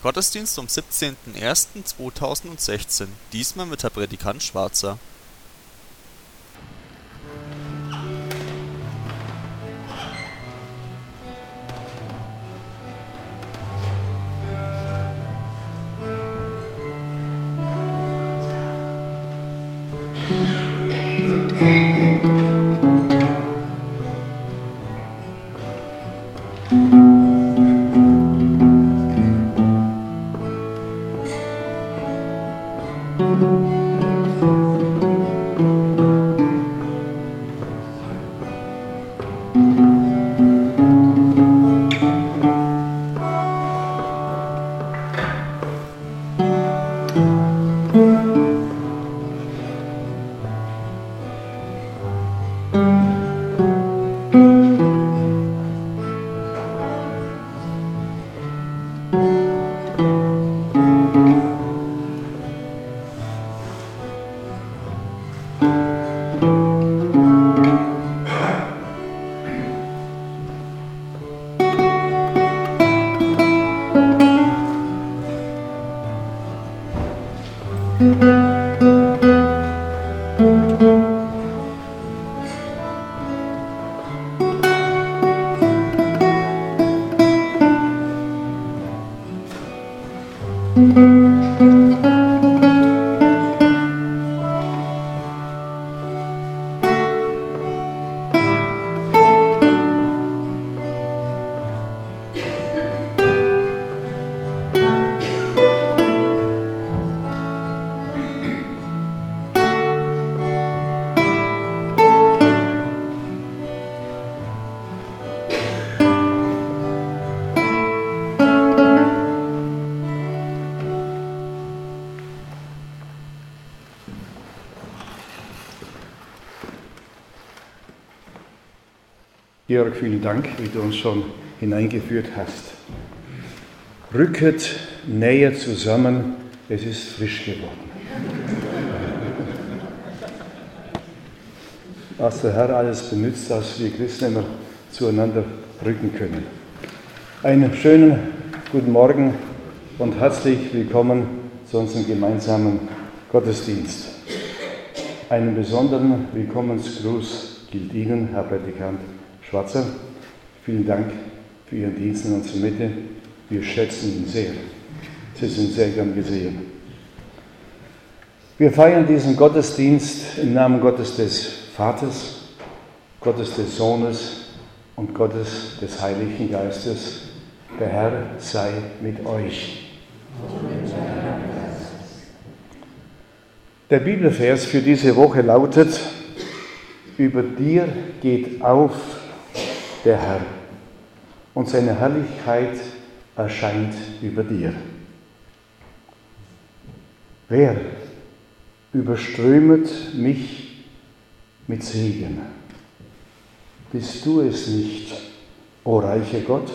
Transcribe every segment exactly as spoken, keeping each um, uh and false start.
Gottesdienst vom siebzehnten ersten zweitausendsechzehn, diesmal mit Herr Predikant Schwarzer. Georg, vielen Dank, wie du uns schon hineingeführt hast. Rücket näher zusammen, es ist frisch geworden. Was der Herr alles benutzt, dass wir Christen immer zueinander rücken können. Einen schönen guten Morgen und herzlich willkommen zu unserem gemeinsamen Gottesdienst. Einen besonderen Willkommensgruß gilt Ihnen, Herr Predikant Schwarzer. Vielen Dank für Ihren Dienst in unserer Mitte. Wir schätzen ihn sehr. Sie sind sehr gern gesehen. Wir feiern diesen Gottesdienst im Namen Gottes des Vaters, Gottes des Sohnes und Gottes des Heiligen Geistes. Der Herr sei mit euch. Der Bibelvers für diese Woche lautet: Über dir geht auf der Herr, und seine Herrlichkeit erscheint über dir. Wer überströmet mich mit Segen? Bist du es nicht, o reicher Gott?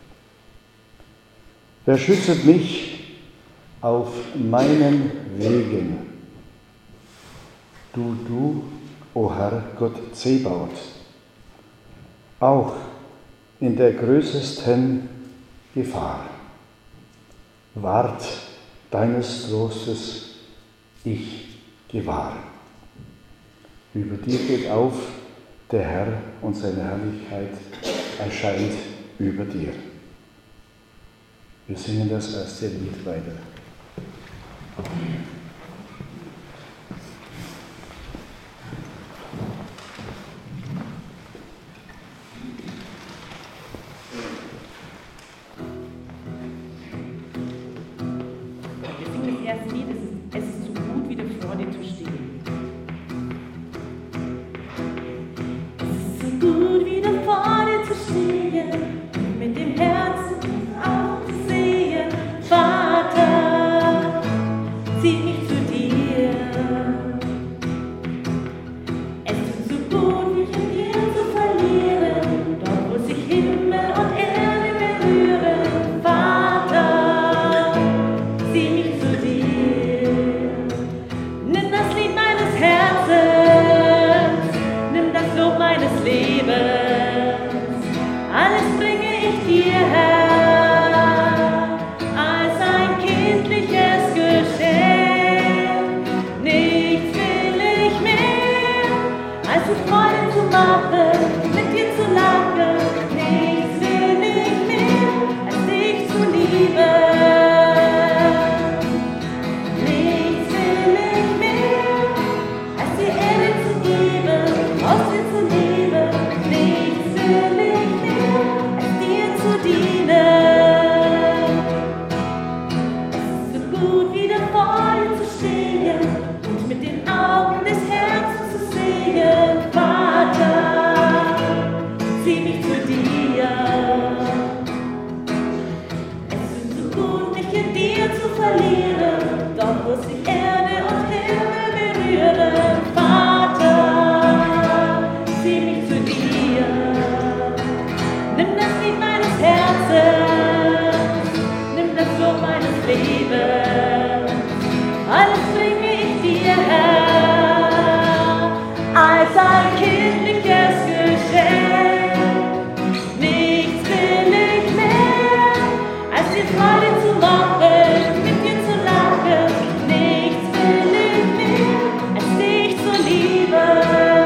Wer schützt mich auf meinen Wegen? Du, du, o Herr Gott Zebaoth, auch in der größesten Gefahr. Ward deines Trostes ich gewahr. Über dir geht auf der Herr, und seine Herrlichkeit erscheint über dir. Wir singen das erste Lied weiter. Zieh mich Lebens, alles bringe ich dir, Herr, als ein kindliches Geschenk. Nichts will ich mehr, als dir Freude zu machen, mit dir zu lachen. Nichts will ich mehr, als dich zu lieben.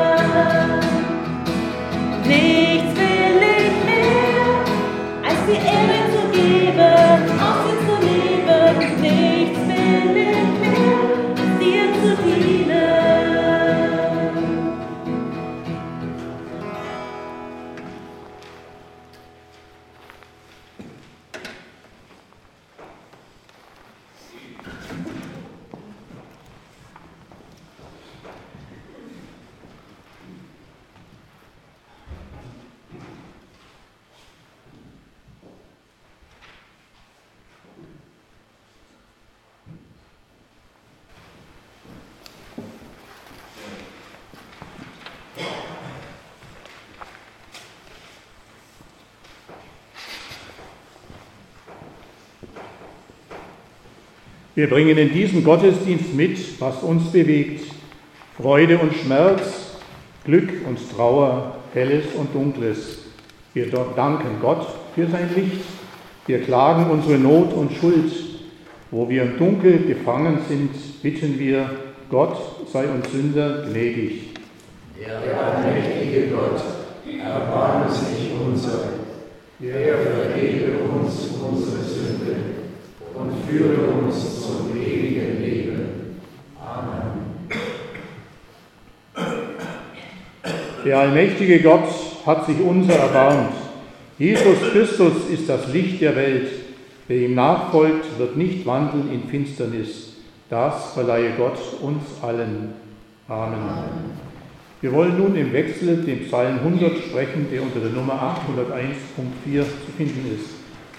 Nichts will ich mehr, als die Ehre zu geben, aus dir zu leben. Nichts will ich mehr, als dir zu dienen. Wir bringen in diesen Gottesdienst mit, was uns bewegt, Freude und Schmerz, Glück und Trauer, Helles und Dunkles. Wir danken Gott für sein Licht. Wir klagen unsere Not und Schuld. Wo wir im Dunkel gefangen sind, bitten wir, Gott sei uns Sünder gnädig. Der allmächtige Gott, erbarme sich unser. Er vergebe uns unsere Sünden und führe uns zum ewigen Leben. Amen. Der allmächtige Gott hat sich unser erbarmt. Jesus Christus ist das Licht der Welt. Wer ihm nachfolgt, wird nicht wandeln in Finsternis. Das verleihe Gott uns allen. Amen. Amen. Wir wollen nun im Wechsel den Psalm hundert sprechen, der unter der Nummer achthunderteins Punkt vier zu finden ist.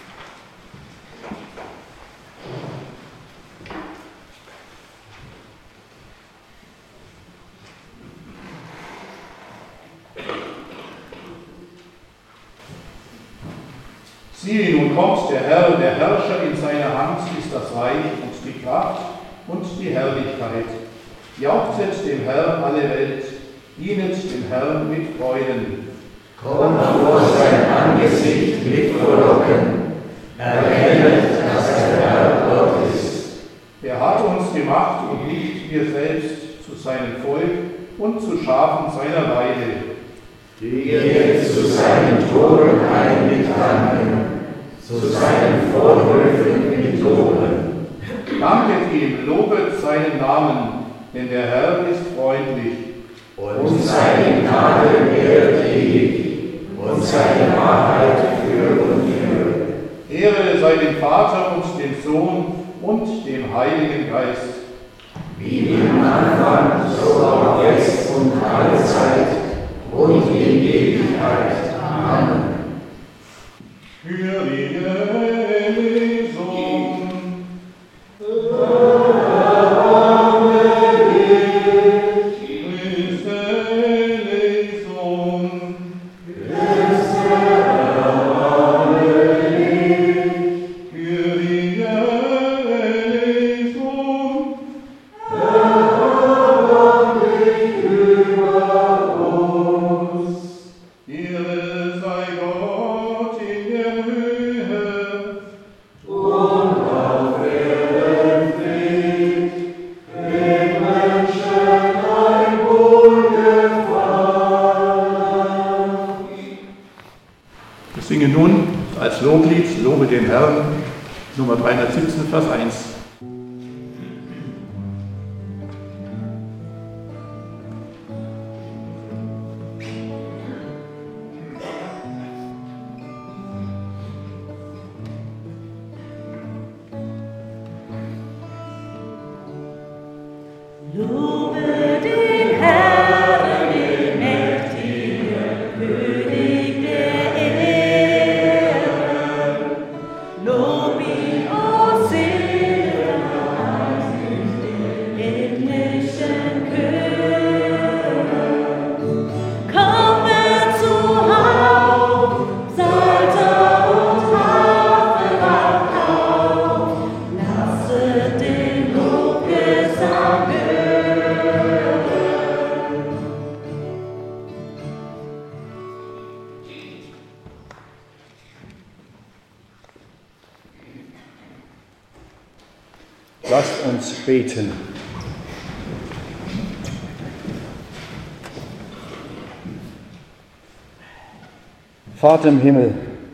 Siehe, nun kommt der Herr, der Herrscher, in seiner Hand ist das Reich und die Kraft und die Herrlichkeit. Jauchzet dem Herrn alle Welt, dienet dem Herrn mit Freuden. Kommt vor sein Angesicht mit Frohlocken, erkennet, dass der Herr Gott ist. Er hat uns gemacht und nicht wir selbst zu seinem Volk und zu Schafen seiner Weide. Geht zu seinen Toren ein mit Danken, zu seinen Vorhöfen mit Loben. Danket ihm, lobet seinen Namen, denn der Herr ist freundlich. Und seine Gnade währt ewig, und seine Wahrheit für und für. Ehre sei dem Vater und dem Sohn und dem Heiligen Geist. Wie im Anfang, so auch jetzt und alle Zeit und in Ewigkeit. Amen. Hörige Lesung. Den Herrn, Nummer dreihundertsiebzehn, Vers eins. Lobe den Herrn, den mächtigen König der Erde. Lob ihn, o Seele, den himmlischen König. Komme zu Haupt, Psalter und Harfe wacht auf. Lasst uns beten. Vater im Himmel,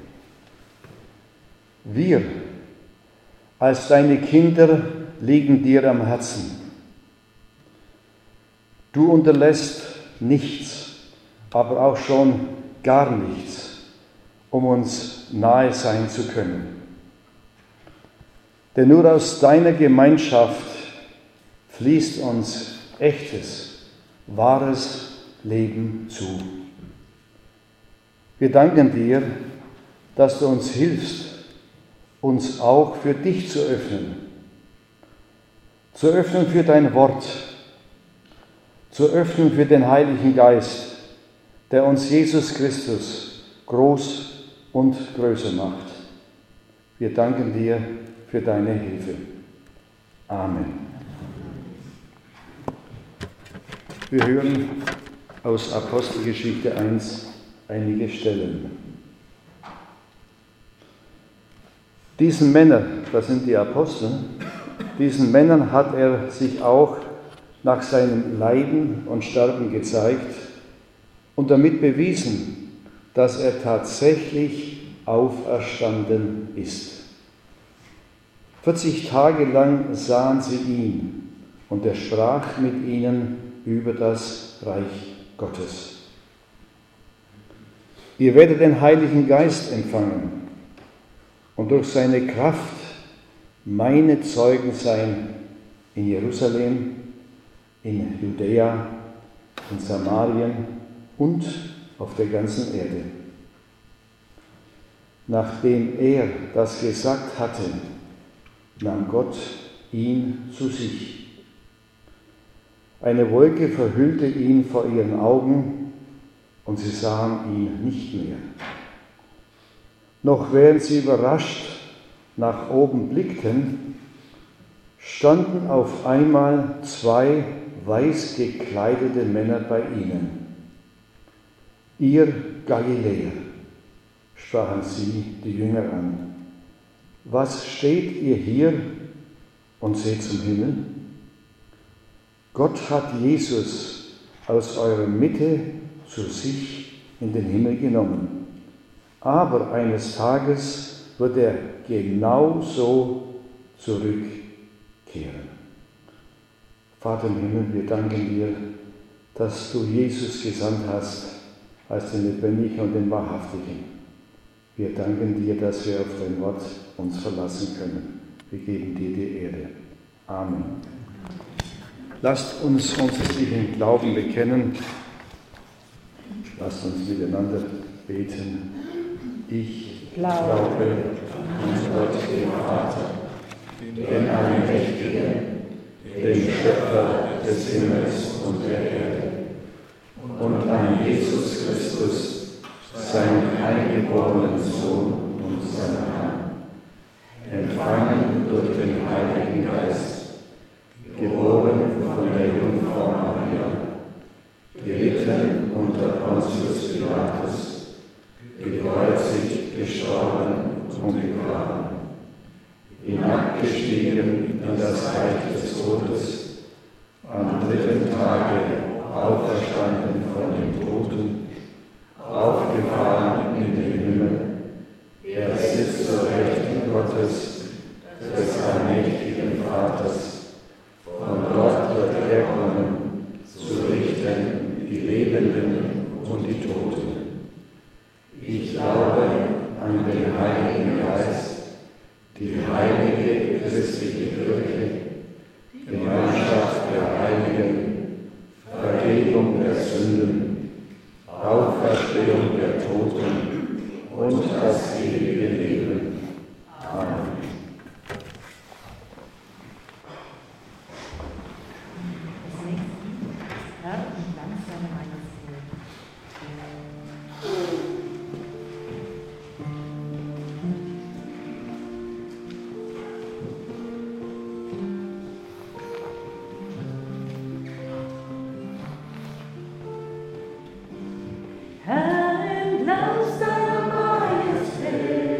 wir als deine Kinder liegen dir am Herzen. Du unterlässt nichts, aber auch schon gar nichts, um uns nahe sein zu können. Denn nur aus deiner Gemeinschaft fließt uns echtes, wahres Leben zu. Wir danken dir, dass du uns hilfst, uns auch für dich zu öffnen. Zu öffnen für dein Wort, zu öffnen für den Heiligen Geist, der uns Jesus Christus groß und größer macht. Wir danken dir für deine Hilfe. Amen. Wir hören aus Apostelgeschichte eins einige Stellen. Diesen Männern, das sind die Apostel, diesen Männern hat er sich auch nach seinem Leiden und Sterben gezeigt und damit bewiesen, dass er tatsächlich auferstanden ist. vierzig Tage lang sahen sie ihn und er sprach mit ihnen über das Reich Gottes. Ihr werdet den Heiligen Geist empfangen und durch seine Kraft meine Zeugen sein in Jerusalem, in Judäa, in Samarien und auf der ganzen Erde. Nachdem er das gesagt hatte, nahm Gott ihn zu sich. Eine Wolke verhüllte ihn vor ihren Augen, und sie sahen ihn nicht mehr. Noch während sie überrascht nach oben blickten, standen auf einmal zwei weiß gekleidete Männer bei ihnen. Ihr Galiläer, sprachen sie die Jünger an, was steht ihr hier und seht zum Himmel? Gott hat Jesus aus eurer Mitte zu sich in den Himmel genommen. Aber eines Tages wird er genauso zurückkehren. Vater im Himmel, wir danken dir, dass du Jesus gesandt hast als den Lebendigen und den Wahrhaftigen. Wir danken dir, dass wir auf dein Wort uns verlassen können. Wir geben dir die Ehre. Amen. Lasst uns unseren Glauben bekennen. Lasst uns miteinander beten. Ich glaube an Gott, den Vater, den Allmächtigen, den Schöpfer des Himmels und der Erde, und an Jesus Christus, seinen eingeborenen Sohn und seinen Herrn, empfangen durch den Heiligen Geist, geboren von der Jungfrau Maria, gelitten unter Pontius Pilatus, gekreuzigt, gestorben und begraben, hinabgestiegen in das Reich des Todes, am dritten Tage auferstanden von den Toten, aufgefahren in den Himmel, er sitzt zur Rechten Gottes, des allmächtigen Vaters, von dort wird er kommen, zu richten die Lebenden und die Toten. Ich glaube an den Heiligen Geist, die heilige christliche Kirche, Gemeinschaft der Heiligen, Vergebung der Sünden, Auferstehung der Toten und das ewige Leben. Amen. Herr, im Glanz deiner Majestät.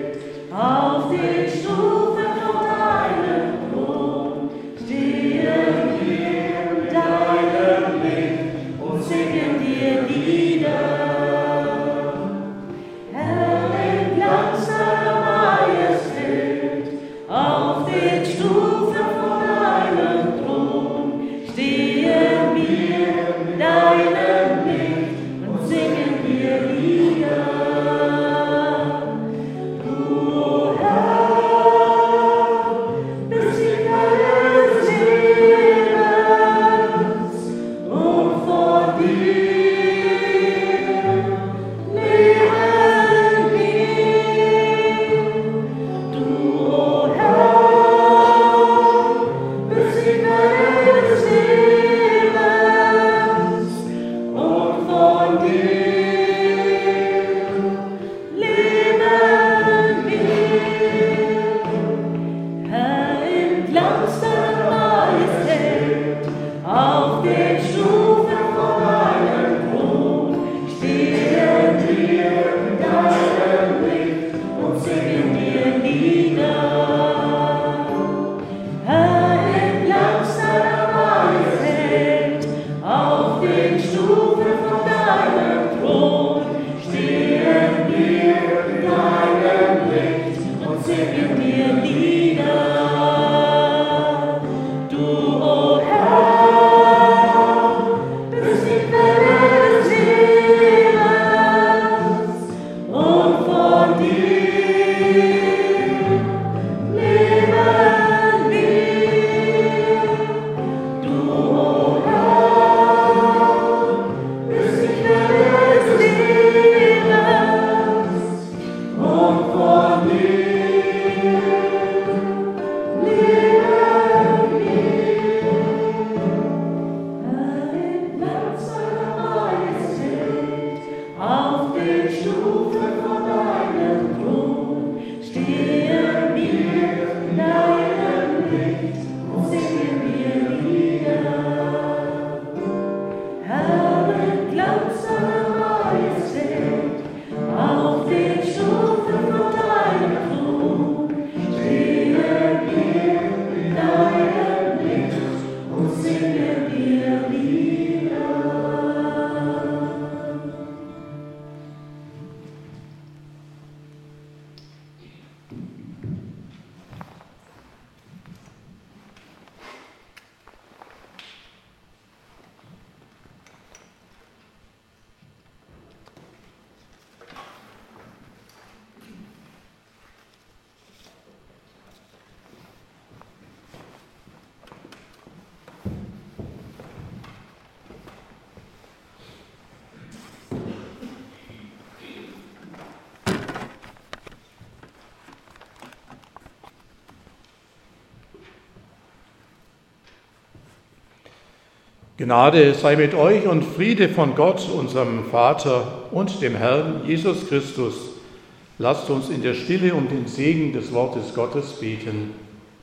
Gnade sei mit euch und Friede von Gott, unserem Vater und dem Herrn Jesus Christus. Lasst uns in der Stille um den Segen des Wortes Gottes beten.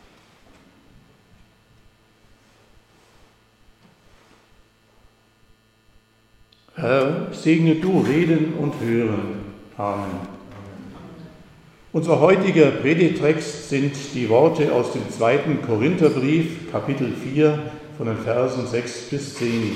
Herr, segne du Reden und Hören. Amen. Unser heutiger Predigtext sind die Worte aus dem zweiten Korintherbrief, Kapitel vier, von den Versen sechs bis zehn.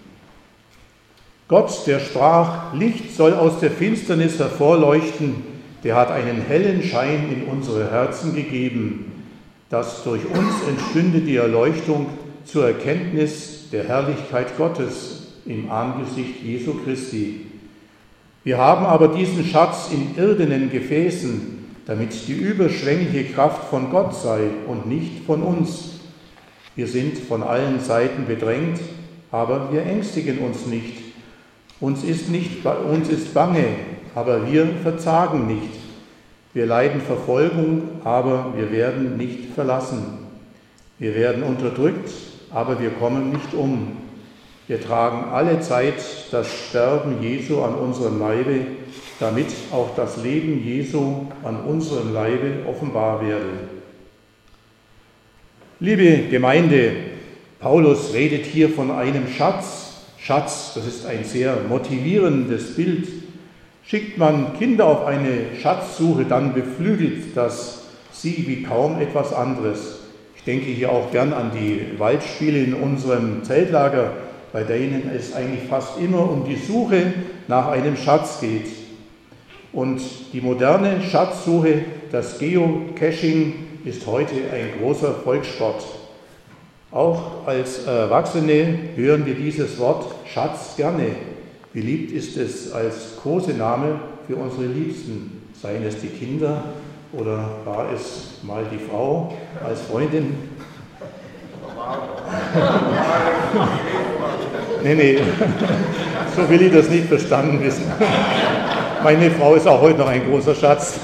Gott, der sprach, Licht soll aus der Finsternis hervorleuchten, der hat einen hellen Schein in unsere Herzen gegeben, dass durch uns entstünde die Erleuchtung zur Erkenntnis der Herrlichkeit Gottes im Angesicht Jesu Christi. Wir haben aber diesen Schatz in irdenen Gefäßen, damit die überschwängliche Kraft von Gott sei und nicht von uns. Wir sind von allen Seiten bedrängt, aber wir ängstigen uns nicht. Uns ist, nicht, uns ist bange, aber wir verzagen nicht. Wir leiden Verfolgung, aber wir werden nicht verlassen. Wir werden unterdrückt, aber wir kommen nicht um. Wir tragen alle Zeit das Sterben Jesu an unserem Leibe, damit auch das Leben Jesu an unserem Leibe offenbar werde. Liebe Gemeinde, Paulus redet hier von einem Schatz. Schatz, das ist ein sehr motivierendes Bild. Schickt man Kinder auf eine Schatzsuche, dann beflügelt das sie wie kaum etwas anderes. Ich denke hier auch gern an die Waldspiele in unserem Zeltlager, bei denen es eigentlich fast immer um die Suche nach einem Schatz geht. Und die moderne Schatzsuche, das Geocaching, ist heute ein großer Volkssport. Auch als Erwachsene hören wir dieses Wort Schatz gerne. Beliebt ist es als Kosename für unsere Liebsten, seien es die Kinder oder war es mal die Frau als Freundin. Nee, nee, so will ich das nicht verstanden wissen. Meine Frau ist auch heute noch ein großer Schatz.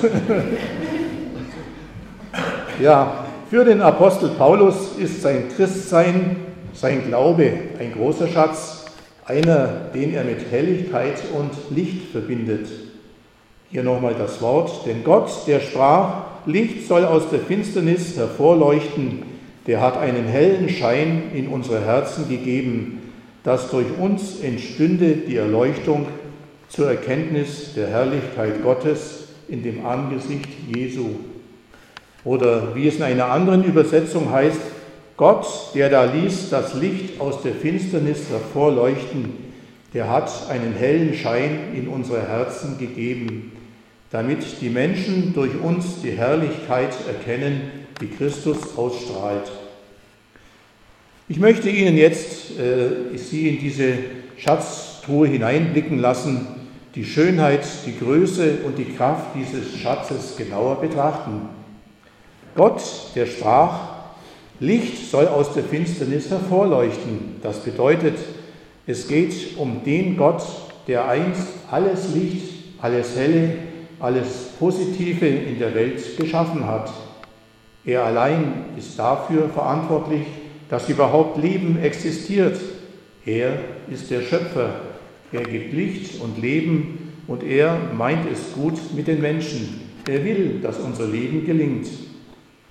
Ja, für den Apostel Paulus ist sein Christsein, sein Glaube ein großer Schatz, einer, den er mit Helligkeit und Licht verbindet. Hier nochmal das Wort, denn Gott, der sprach, Licht soll aus der Finsternis hervorleuchten, der hat einen hellen Schein in unsere Herzen gegeben, dass durch uns entstünde die Erleuchtung zur Erkenntnis der Herrlichkeit Gottes in dem Angesicht Jesu. Oder wie es in einer anderen Übersetzung heißt, Gott, der da ließ das Licht aus der Finsternis hervorleuchten, der hat einen hellen Schein in unsere Herzen gegeben, damit die Menschen durch uns die Herrlichkeit erkennen, die Christus ausstrahlt. Ich möchte Ihnen jetzt äh, Sie in diese Schatztruhe hineinblicken lassen, die Schönheit, die Größe und die Kraft dieses Schatzes genauer betrachten. Gott, der sprach, Licht soll aus der Finsternis hervorleuchten. Das bedeutet, es geht um den Gott, der einst alles Licht, alles Helle, alles Positive in der Welt geschaffen hat. Er allein ist dafür verantwortlich, dass überhaupt Leben existiert. Er ist der Schöpfer. Er gibt Licht und Leben und er meint es gut mit den Menschen. Er will, dass unser Leben gelingt.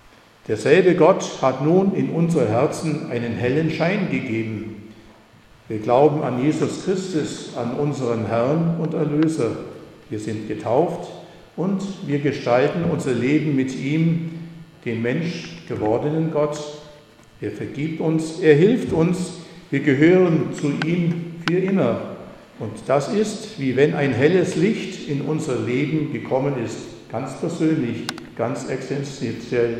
Derselbe Gott hat nun in unsere Herzen einen hellen Schein gegeben. Wir glauben an Jesus Christus, an unseren Herrn und Erlöser. Wir sind getauft und wir gestalten unser Leben mit ihm, den Mensch gewordenen Gott. Er vergibt uns, er hilft uns, wir gehören zu ihm für immer. Und das ist, wie wenn ein helles Licht in unser Leben gekommen ist, ganz persönlich, ganz existenziell.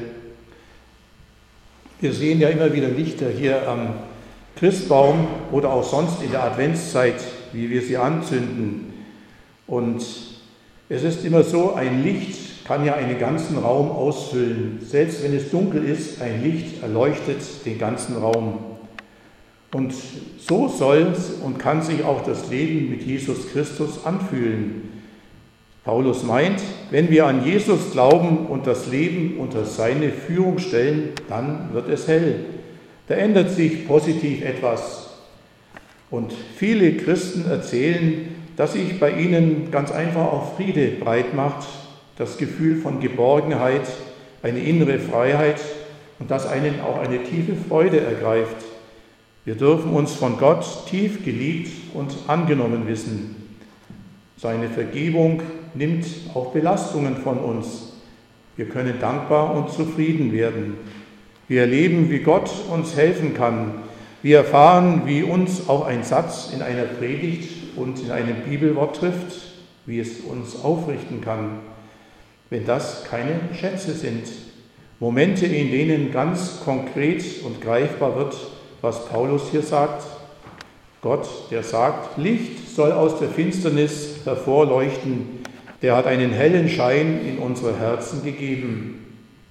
Wir sehen ja immer wieder Lichter hier am Christbaum oder auch sonst in der Adventszeit, wie wir sie anzünden. Und es ist immer so, ein Licht kann ja einen ganzen Raum ausfüllen. Selbst wenn es dunkel ist, ein Licht erleuchtet den ganzen Raum. Und so soll und kann sich auch das Leben mit Jesus Christus anfühlen. Paulus meint, wenn wir an Jesus glauben und das Leben unter seine Führung stellen, dann wird es hell. Da ändert sich positiv etwas. Und viele Christen erzählen, dass sich bei ihnen ganz einfach auch Friede breit macht, das Gefühl von Geborgenheit, eine innere Freiheit und dass einen auch eine tiefe Freude ergreift. Wir dürfen uns von Gott tief geliebt und angenommen wissen. Seine Vergebung nimmt auch Belastungen von uns. Wir können dankbar und zufrieden werden. Wir erleben, wie Gott uns helfen kann. Wir erfahren, wie uns auch ein Satz in einer Predigt und in einem Bibelwort trifft, wie es uns aufrichten kann. Wenn das keine Schätze sind, Momente, in denen ganz konkret und greifbar wird, was Paulus hier sagt. Gott, der sagt, Licht soll aus der Finsternis hervorleuchten, der hat einen hellen Schein in unsere Herzen gegeben.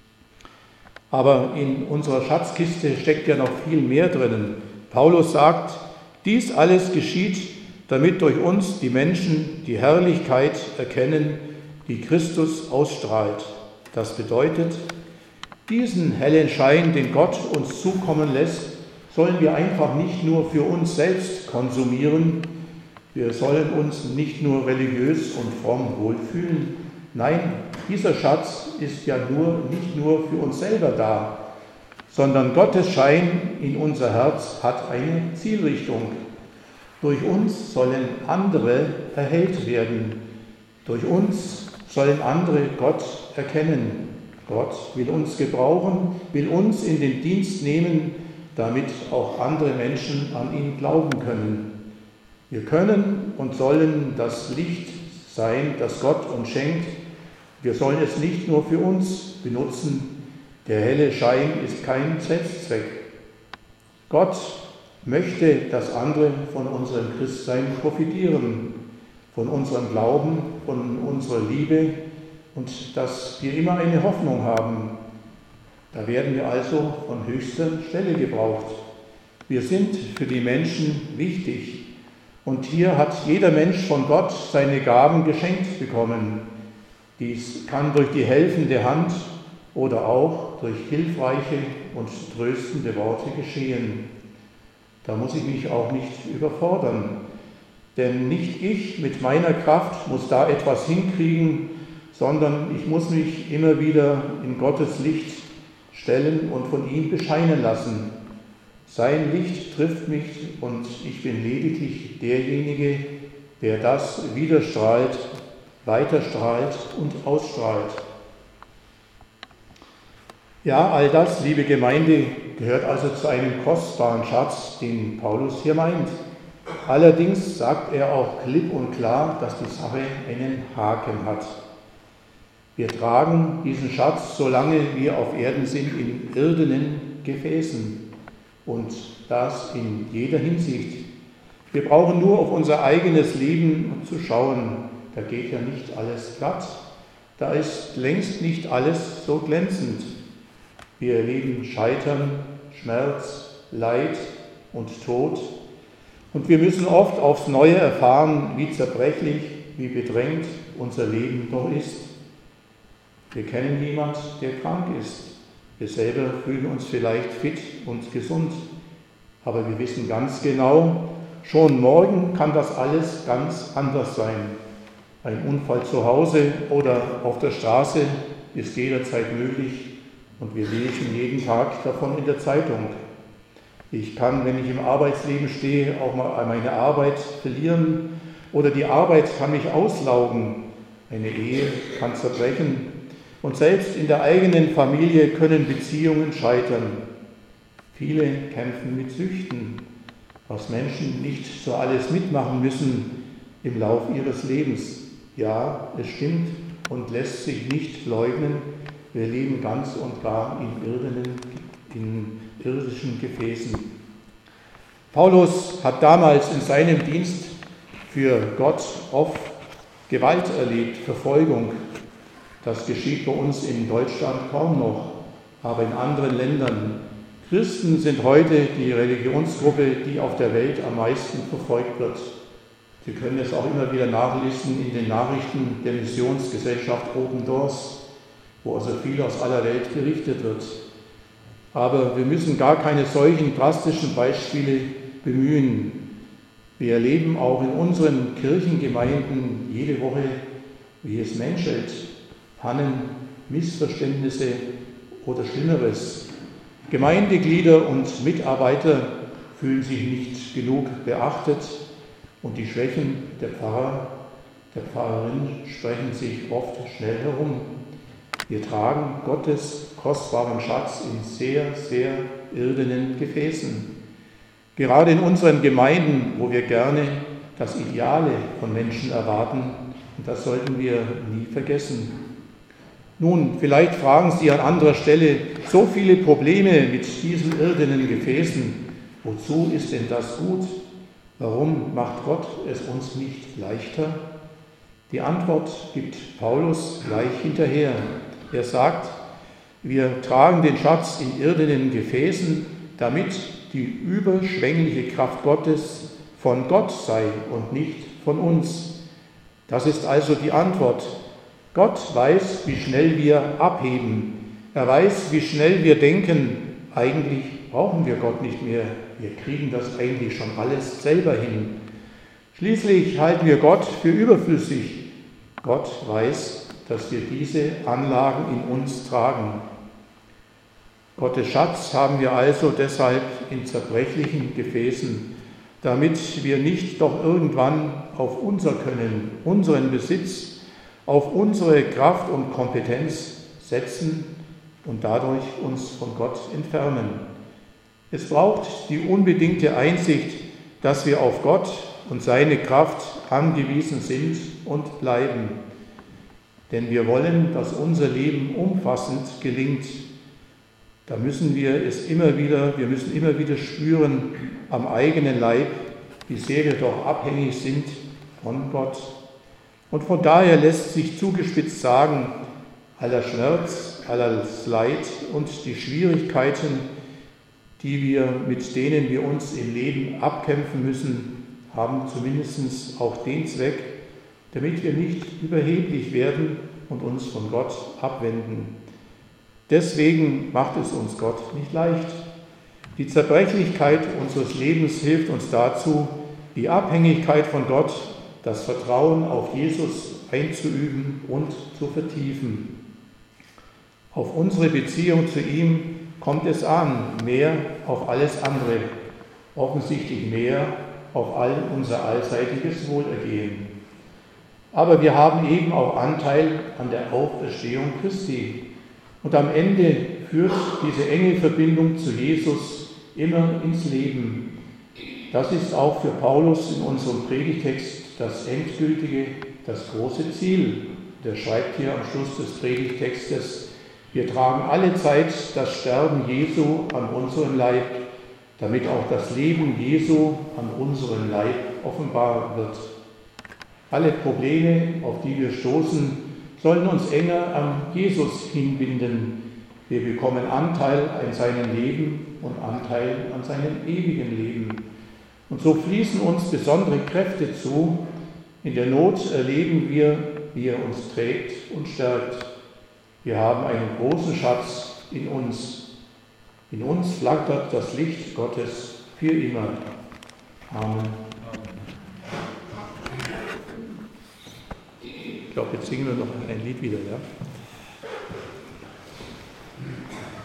Aber in unserer Schatzkiste steckt ja noch viel mehr drinnen. Paulus sagt, dies alles geschieht, damit durch uns die Menschen die Herrlichkeit erkennen, die Christus ausstrahlt. Das bedeutet, diesen hellen Schein, den Gott uns zukommen lässt, sollen wir einfach nicht nur für uns selbst konsumieren. Wir sollen uns nicht nur religiös und fromm wohlfühlen. Nein, dieser Schatz ist ja nur, nicht nur für uns selber da, sondern Gottes Schein in unser Herz hat eine Zielrichtung. Durch uns sollen andere erhellt werden. Durch uns sollen andere Gott erkennen. Gott will uns gebrauchen, will uns in den Dienst nehmen, damit auch andere Menschen an ihn glauben können. Wir können und sollen das Licht sein, das Gott uns schenkt. Wir sollen es nicht nur für uns benutzen. Der helle Schein ist kein Selbstzweck. Gott möchte, dass andere von unserem Christsein profitieren, von unserem Glauben, von unserer Liebe und dass wir immer eine Hoffnung haben. Da werden wir also von höchster Stelle gebraucht. Wir sind für die Menschen wichtig. Und hier hat jeder Mensch von Gott seine Gaben geschenkt bekommen. Dies kann durch die helfende Hand oder auch durch hilfreiche und tröstende Worte geschehen. Da muss ich mich auch nicht überfordern. Denn nicht ich mit meiner Kraft muss da etwas hinkriegen, sondern ich muss mich immer wieder in Gottes Licht stellen und von ihm bescheinen lassen. Sein Licht trifft mich und ich bin lediglich derjenige, der das widerstrahlt, weiterstrahlt und ausstrahlt. Ja, all das, liebe Gemeinde, gehört also zu einem kostbaren Schatz, den Paulus hier meint. Allerdings sagt er auch klipp und klar, dass die Sache einen Haken hat. Wir tragen diesen Schatz, solange wir auf Erden sind, in irdenen Gefäßen. Und das in jeder Hinsicht. Wir brauchen nur auf unser eigenes Leben zu schauen. Da geht ja nicht alles glatt. Da ist längst nicht alles so glänzend. Wir erleben Scheitern, Schmerz, Leid und Tod. Und wir müssen oft aufs Neue erfahren, wie zerbrechlich, wie bedrängt unser Leben doch ist. Wir kennen jemanden, der krank ist. Wir selber fühlen uns vielleicht fit und gesund, aber wir wissen ganz genau, schon morgen kann das alles ganz anders sein. Ein Unfall zu Hause oder auf der Straße ist jederzeit möglich und wir lesen jeden Tag davon in der Zeitung. Ich kann, wenn ich im Arbeitsleben stehe, auch mal meine Arbeit verlieren oder die Arbeit kann mich auslaugen. Eine Ehe kann zerbrechen und selbst in der eigenen Familie können Beziehungen scheitern. Viele kämpfen mit Süchten, was Menschen nicht so alles mitmachen müssen im Lauf ihres Lebens. Ja, es stimmt und lässt sich nicht leugnen, wir leben ganz und gar in, irdenen, in irdischen Gefäßen. Paulus hat damals in seinem Dienst für Gott oft Gewalt erlebt, Verfolgung. Das geschieht bei uns in Deutschland kaum noch, aber in anderen Ländern. Christen sind heute die Religionsgruppe, die auf der Welt am meisten verfolgt wird. Sie können es auch immer wieder nachlesen in den Nachrichten der Missionsgesellschaft Open Doors, wo also viel aus aller Welt berichtet wird. Aber wir müssen gar keine solchen drastischen Beispiele bemühen. Wir erleben auch in unseren Kirchengemeinden jede Woche, wie es menschelt, Pannen, Missverständnisse oder Schlimmeres. Gemeindeglieder und Mitarbeiter fühlen sich nicht genug beachtet und die Schwächen der Pfarrer, der Pfarrerin sprechen sich oft schnell herum. Wir tragen Gottes kostbaren Schatz in sehr, sehr irdenen Gefäßen. Gerade in unseren Gemeinden, wo wir gerne das Ideale von Menschen erwarten, und das sollten wir nie vergessen. Nun, vielleicht fragen Sie an anderer Stelle, so viele Probleme mit diesen irdenen Gefäßen, wozu ist denn das gut? Warum macht Gott es uns nicht leichter? Die Antwort gibt Paulus gleich hinterher. Er sagt, wir tragen den Schatz in irdenen Gefäßen, damit die überschwängliche Kraft Gottes von Gott sei und nicht von uns. Das ist also die Antwort. Gott weiß, wie schnell wir abheben. Er weiß, wie schnell wir denken, eigentlich brauchen wir Gott nicht mehr. Wir kriegen das eigentlich schon alles selber hin. Schließlich halten wir Gott für überflüssig. Gott weiß, dass wir diese Anlagen in uns tragen. Gottes Schatz haben wir also deshalb in zerbrechlichen Gefäßen, damit wir nicht doch irgendwann auf unser Können, unseren Besitz, auf unsere Kraft und Kompetenz setzen und dadurch uns von Gott entfernen. Es braucht die unbedingte Einsicht, dass wir auf Gott und seine Kraft angewiesen sind und bleiben. Denn wir wollen, dass unser Leben umfassend gelingt. Da müssen wir es immer wieder, wir müssen immer wieder spüren am eigenen Leib, wie sehr wir doch abhängig sind von Gott. Und von daher lässt sich zugespitzt sagen, aller Schmerz, alles Leid und die Schwierigkeiten, die wir, mit denen wir uns im Leben abkämpfen müssen, haben zumindest auch den Zweck, damit wir nicht überheblich werden und uns von Gott abwenden. Deswegen macht es uns Gott nicht leicht. Die Zerbrechlichkeit unseres Lebens hilft uns dazu, die Abhängigkeit von Gott, das Vertrauen auf Jesus einzuüben und zu vertiefen. Auf unsere Beziehung zu ihm kommt es an, mehr auf alles andere, offensichtlich mehr auf all unser allseitiges Wohlergehen. Aber wir haben eben auch Anteil an der Auferstehung Christi. Und am Ende führt diese enge Verbindung zu Jesus immer ins Leben. Das ist auch für Paulus in unserem Predigtext das endgültige, das große Ziel. Der schreibt hier am Schluss des Predigtextes, wir tragen alle Zeit das Sterben Jesu an unserem Leib, damit auch das Leben Jesu an unserem Leib offenbar wird. Alle Probleme, auf die wir stoßen, sollen uns enger an Jesus hinbinden. Wir bekommen Anteil an seinem Leben und Anteil an seinem ewigen Leben. Und so fließen uns besondere Kräfte zu. In der Not erleben wir, wie er uns trägt und stärkt. Wir haben einen großen Schatz in uns. In uns flackert das Licht Gottes für immer. Amen. Ich glaube, jetzt singen wir noch ein Lied wieder, ja?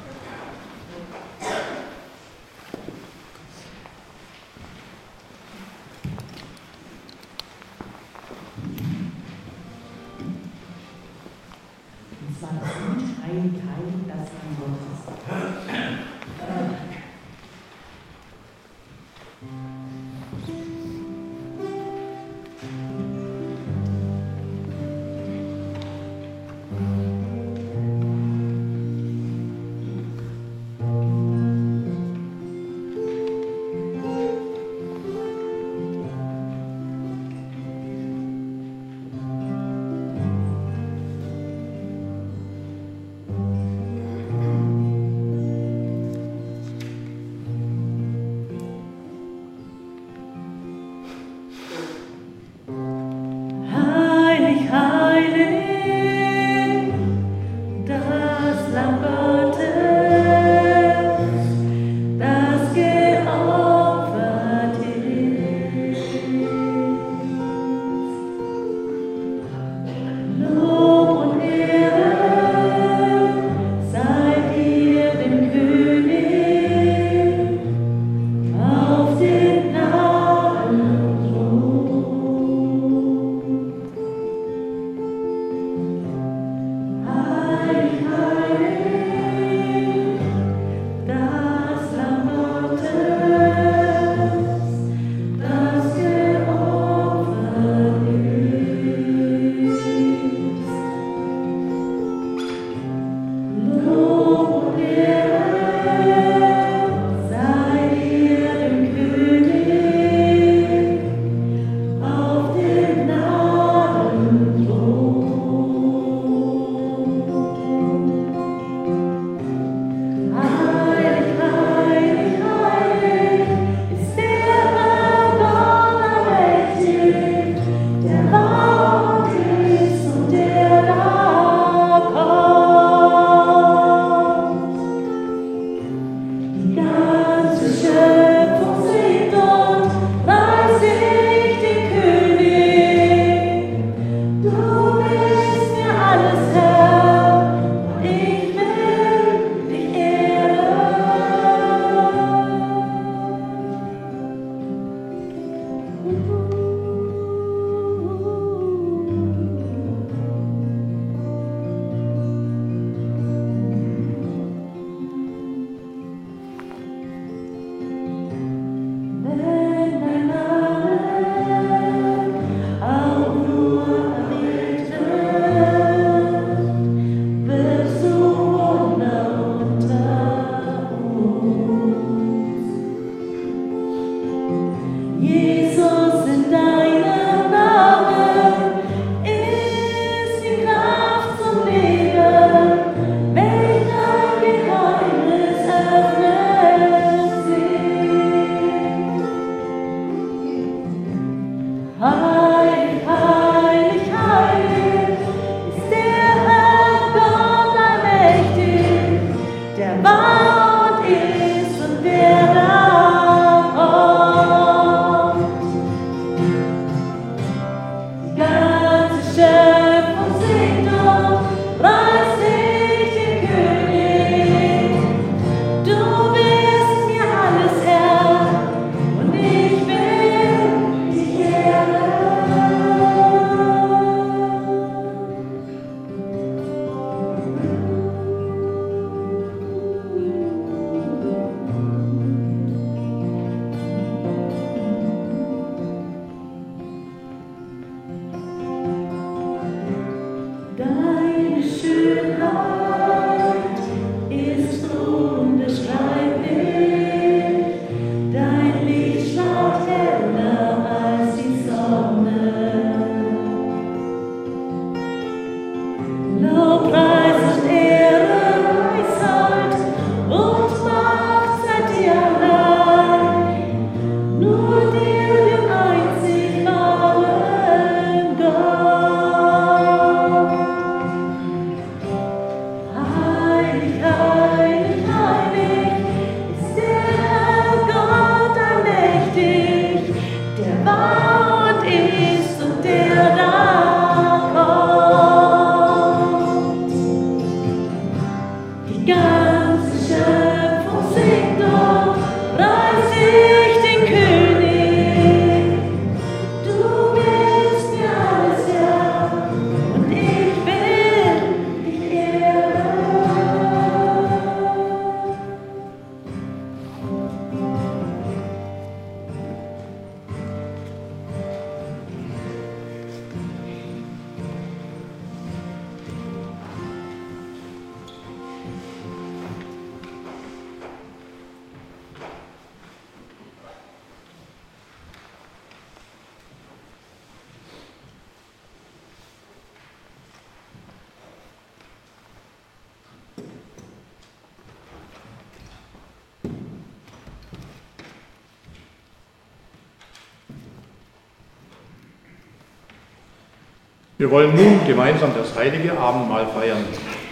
Wir wollen nun gemeinsam das heilige Abendmahl feiern.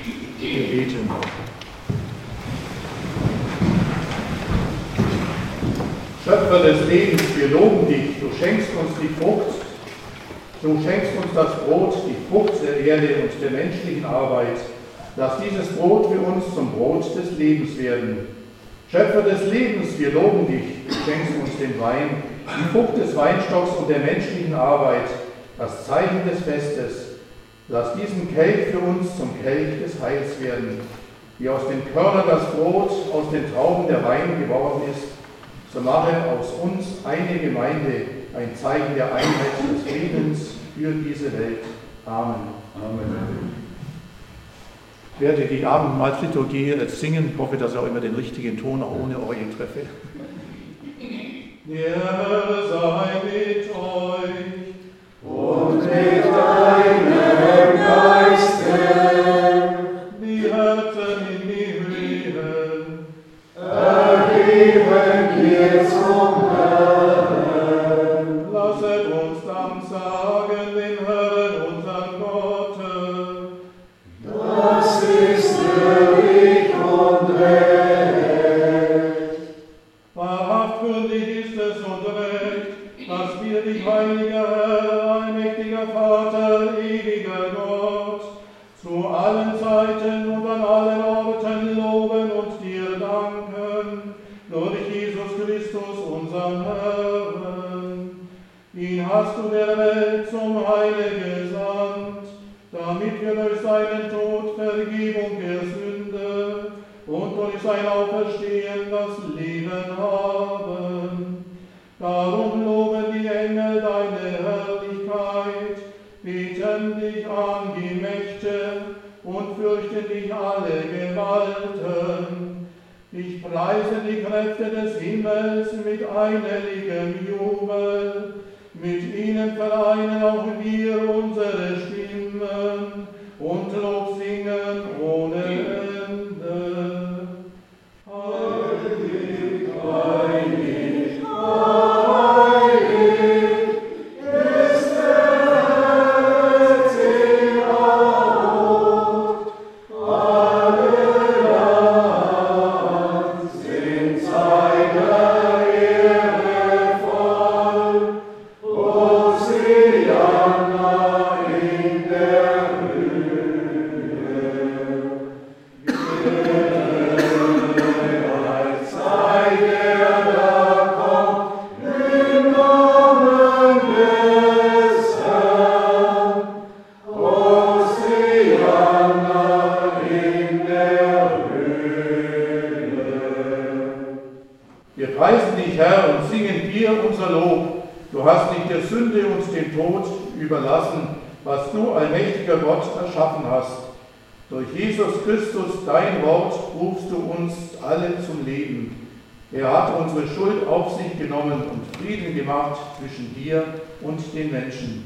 Wir beten. Schöpfer des Lebens, wir loben dich, du schenkst uns die Frucht, du schenkst uns das Brot, die Frucht der Erde und der menschlichen Arbeit. Lass dieses Brot für uns zum Brot des Lebens werden. Schöpfer des Lebens, wir loben dich, du schenkst uns den Wein, die Frucht des Weinstocks und der menschlichen Arbeit, das Zeichen des Festes. Lass diesen Kelch für uns zum Kelch des Heils werden. Wie aus den Körnern das Brot, aus den Trauben der Wein geworden ist, so mache aus uns eine Gemeinde, ein Zeichen der Einheit des Friedens für diese Welt. Amen. Amen. Ich werde die Abendmahlsliturgie jetzt singen. Ich hoffe, dass ich auch immer den richtigen Ton auch ohne Orgel treffe. Der Herr sei mit euch. Und mit deinem Geiste, die Herzen in die Höhen, erheben wir zum Herrn. Lasset uns Dank sagen dem Herrn, unseren Gott. Das ist würdig und recht. Christus, unseren Herrn. Ihn hast du der Welt zum Heile gesandt, damit wir durch seinen Tod Vergebung der Sünde und durch sein Auferstehen das Leben haben. Darum loben die Engel deine Herrlichkeit, beten dich an die Mächte und fürchten dich alle Gewalten. Ich preise die Kräfte des Himmels mit einhelligem Jubel. Mit ihnen vereinen auch wir unsere Stimmen und Lob singen ohne Ende. Heilig, heilig, heilig ist der Herr Zebaoth. Alle Land sind seiner Ehre voll. Hosianna in der Du hast nicht der Sünde und dem Tod überlassen, was du, allmächtiger Gott, erschaffen hast. Durch Jesus Christus, dein Wort, rufst du uns alle zum Leben. Er hat unsere Schuld auf sich genommen und Frieden gemacht zwischen dir und den Menschen.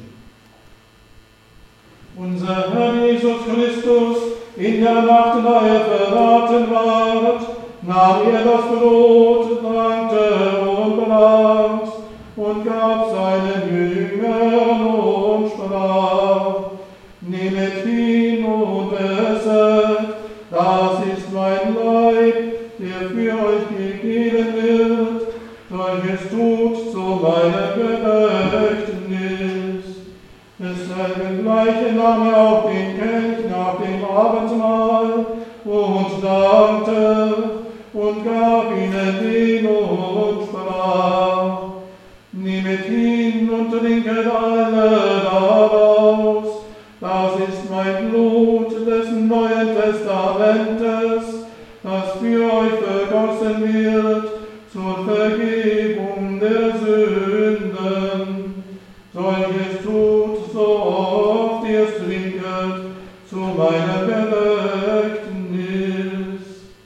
Unser Herr Jesus Christus, in der Nacht, da er verraten ward, nahm er das Brot, dankte und brach und gab seinen Jüngern und sprach: Nehmet hin und esset, das ist mein Leib, der für euch gegeben wird, solches tut zu meinem Gedächtnis. Desselben gleiche nahm er auch den Kelch nach dem Abendmahl und dankte und gab ihnen den und sprach: Nehmet hin und trinket alle daraus, das ist mein Blut des Neuen Testamentes, das für euch vergossen wird zur Vergebung der Sünden. Solches tut, so oft ihr es trinket, zu meinem Gedächtnis.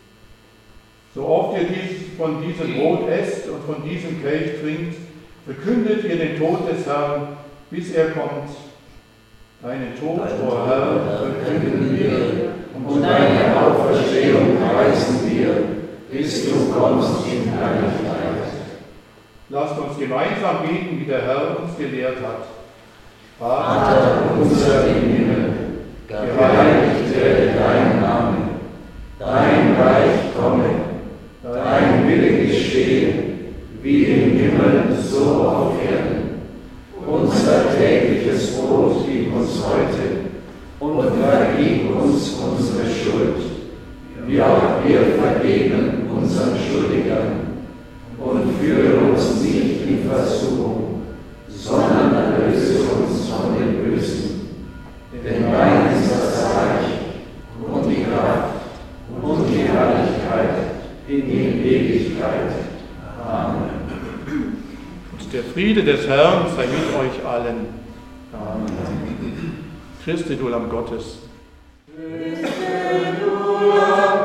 So oft ihr dies, von diesem Brot esst und von diesem Kelch trinkt, verkündet ihr den Tod des Herrn, bis er kommt. Deinen Tod, o Herr, verkünden wir, und deine Auferstehung preisen wir, bis du kommst in Herrlichkeit. Lasst uns gemeinsam beten, wie der Herr uns gelehrt hat. Vater unser im Himmel, geheiligt werde dein Name, dein Reich komme, dein Wille geschehe, wie im Himmel, so auf Erden. Unser tägliches Brot gib uns heute und vergib uns unsere Schuld, wie auch wir vergeben unseren Schuldigern. Und führe uns nicht in Versuchung, sondern erlöse uns von dem Bösen. Denn dein ist das Reich und die Kraft und die Herrlichkeit in Ewigkeit. Amen. Und der Friede des Herrn sei mit euch allen. Amen. Christe, du Lamm Gottes. Christe, du Lamm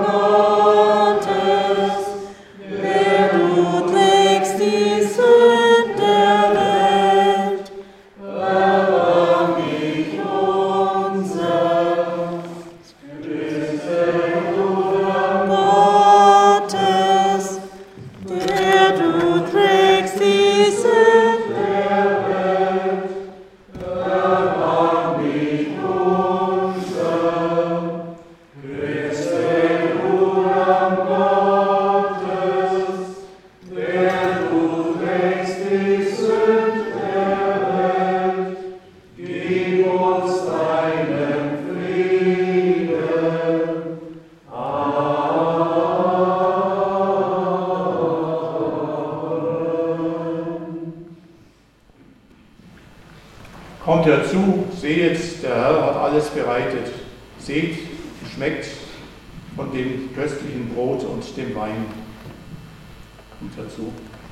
Gottes, der du trägst die Sünden der Welt, erbarm dich unser. Christe, du Lamm Gottes, der du trägst die Sünden der Welt, erbarm dich unser. Christe, du Kommt herzu, seht, der Herr hat alles bereitet. Seht, schmeckt von dem köstlichen Brot und dem Wein. Kommt herzu.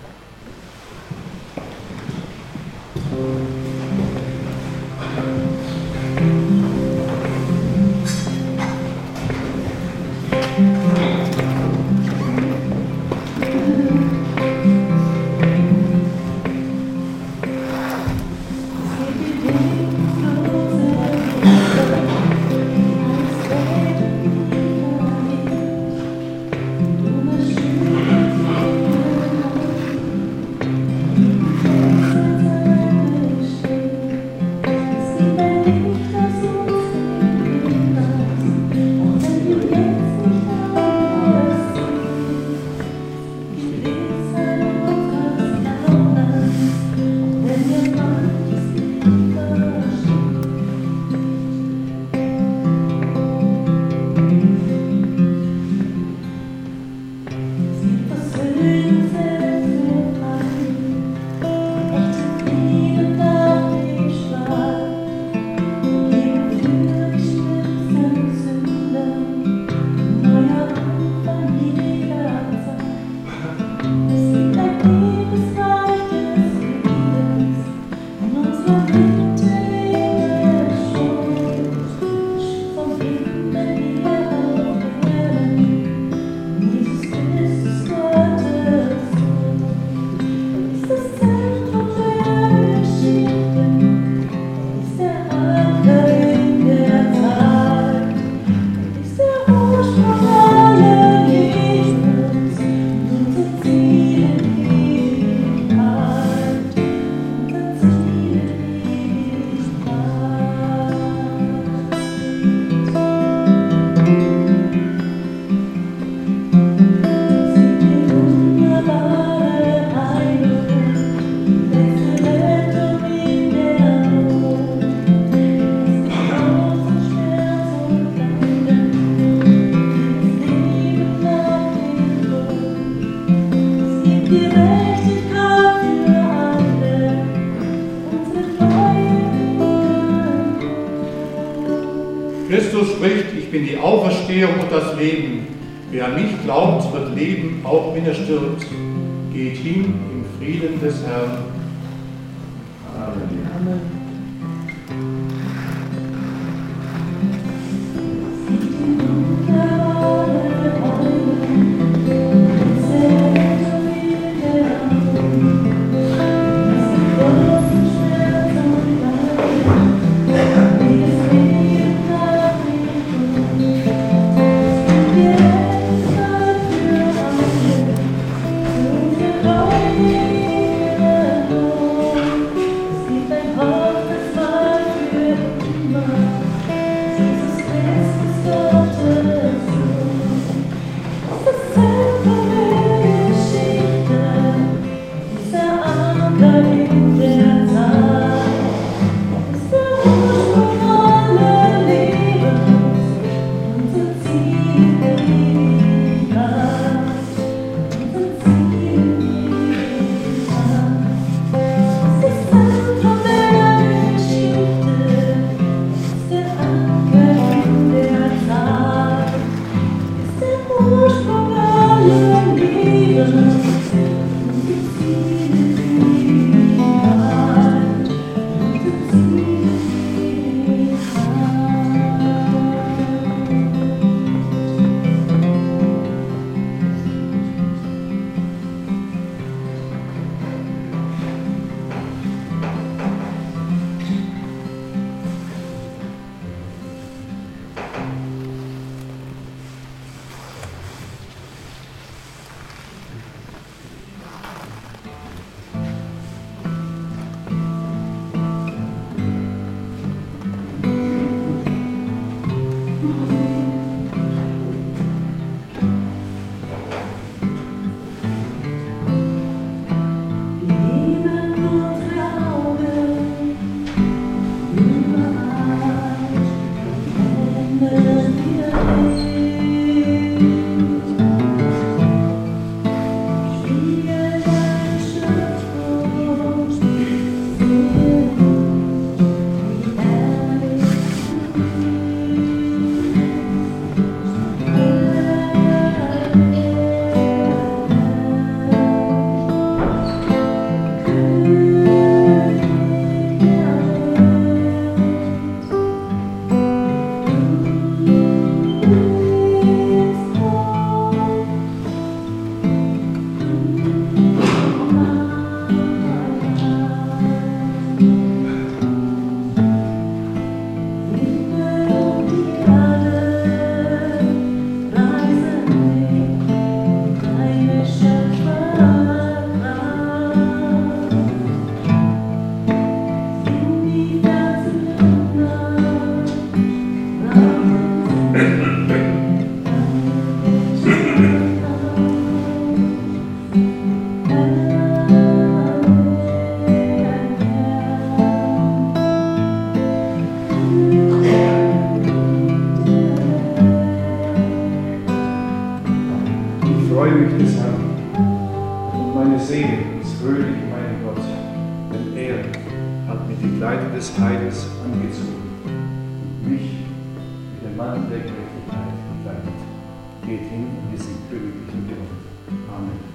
Christus spricht, ich bin die Auferstehung und das Leben. Wer an mich glaubt, wird leben, auch wenn er stirbt. Geht hin im Frieden des Herrn. Amen. Amen. Des Heils angezogen und mich mit dem Mantel der Gerechtigkeit gekleidet. Geht hin in diesen königlichen Bund. Amen.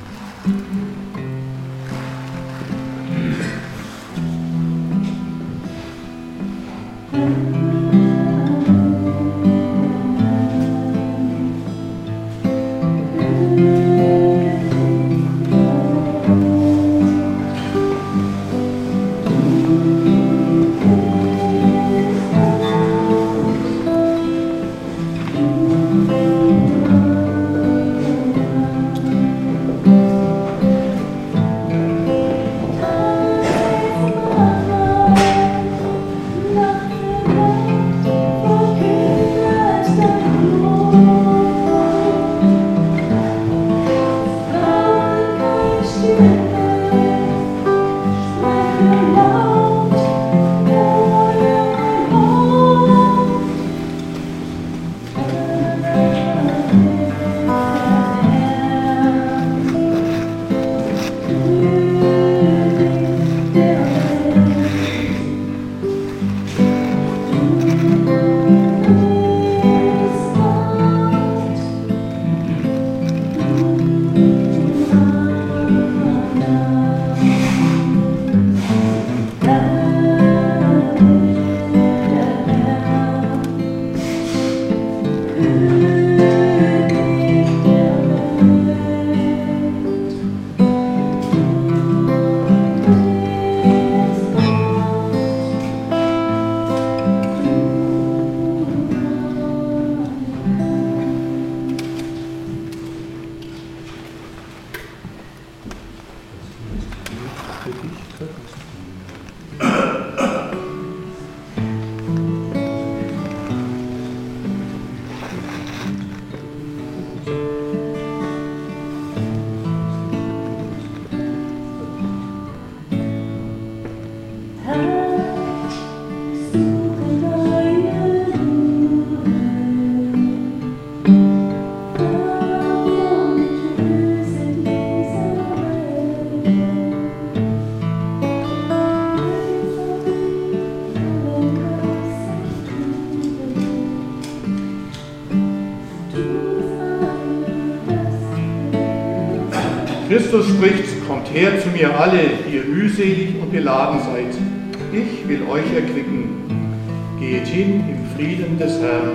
Christus spricht, kommt her zu mir alle, die ihr mühselig und beladen seid. Ich will euch erquicken. Geht hin im Frieden des Herrn.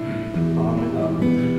Amen. Amen.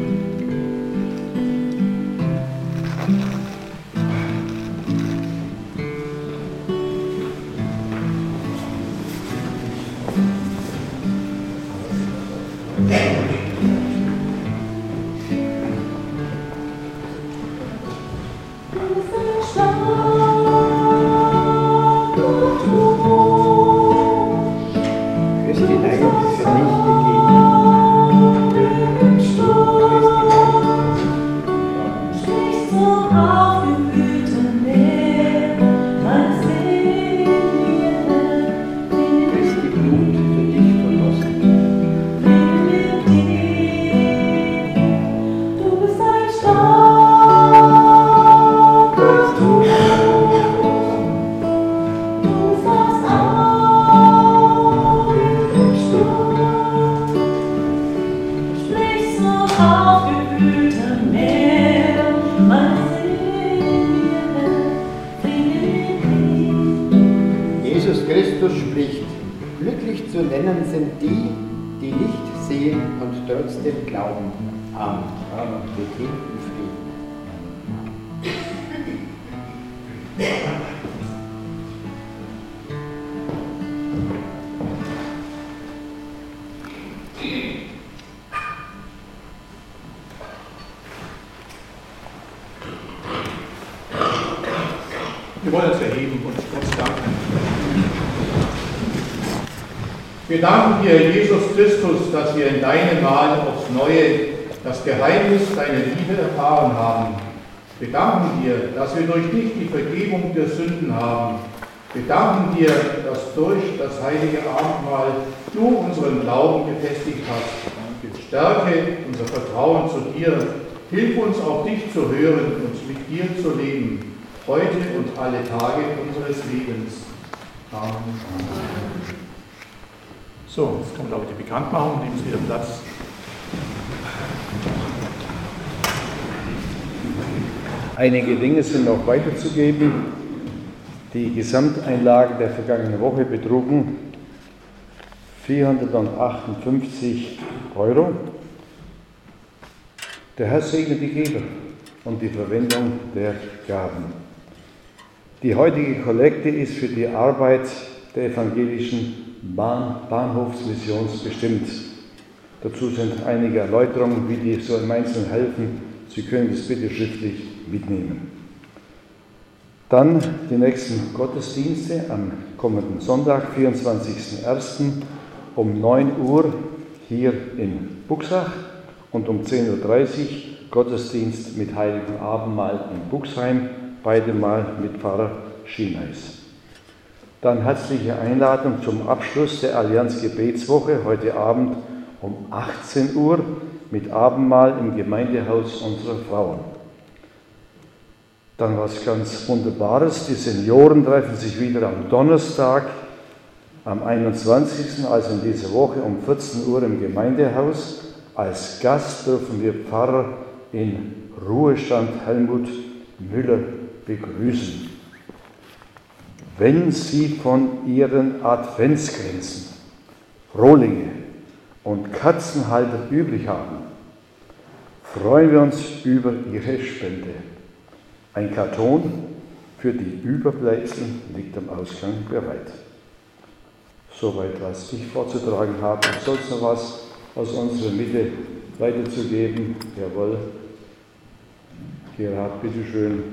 Wir wollen uns erheben und Gott danken. Wir danken dir, Jesus Christus, dass wir in deinem Mahl aufs Neue das Geheimnis deiner Liebe erfahren haben. Wir danken dir, dass wir durch dich die Vergebung der Sünden haben. Wir danken dir, dass durch das heilige Abendmahl du unseren Glauben gefestigt hast. Stärke unser Vertrauen zu dir. Hilf uns, auf dich zu hören und mit dir zu leben, heute und alle Tage unseres Lebens. Amen. So, jetzt kommt auch die Bekanntmachung. Nehmen Sie wieder Platz. Einige Dinge sind noch weiterzugeben. Die Gesamteinlagen der vergangenen Woche betrugen vierhundertachtundfünfzig Euro. Der Herr segne die Geber und die Verwendung der Gaben. Die heutige Kollekte ist für die Arbeit der evangelischen Bahn Bahnhofsmissions bestimmt. Dazu sind einige Erläuterungen, wie die so im Einzelnen helfen. Sie können das bitte schriftlich mitnehmen. Dann die nächsten Gottesdienste am kommenden Sonntag, vierundzwanzigsten ersten um neun Uhr hier in Buxach und um zehn Uhr dreißig Gottesdienst mit Heiligen Abendmahl in Buxheim, beide Mal mit Pfarrer Schieneis. Dann herzliche Einladung zum Abschluss der Allianz Gebetswoche heute Abend um achtzehn Uhr mit Abendmahl im Gemeindehaus unserer Frauen. Dann was ganz Wunderbares, die Senioren treffen sich wieder am Donnerstag, am einundzwanzigsten also in dieser Woche um vierzehn Uhr im Gemeindehaus. Als Gast dürfen wir Pfarrer in Ruhestand Helmut Müller begrüßen. Wenn Sie von Ihren Adventskränzen, Rohlinge und Katzenhalter übrig haben, freuen wir uns über Ihre Spende. Ein Karton für die Überbleibsel liegt am Ausgang bereit. Soweit, was ich vorzutragen habe. Und sonst noch was aus unserer Mitte weiterzugeben? Jawohl. Gerhard, bitteschön.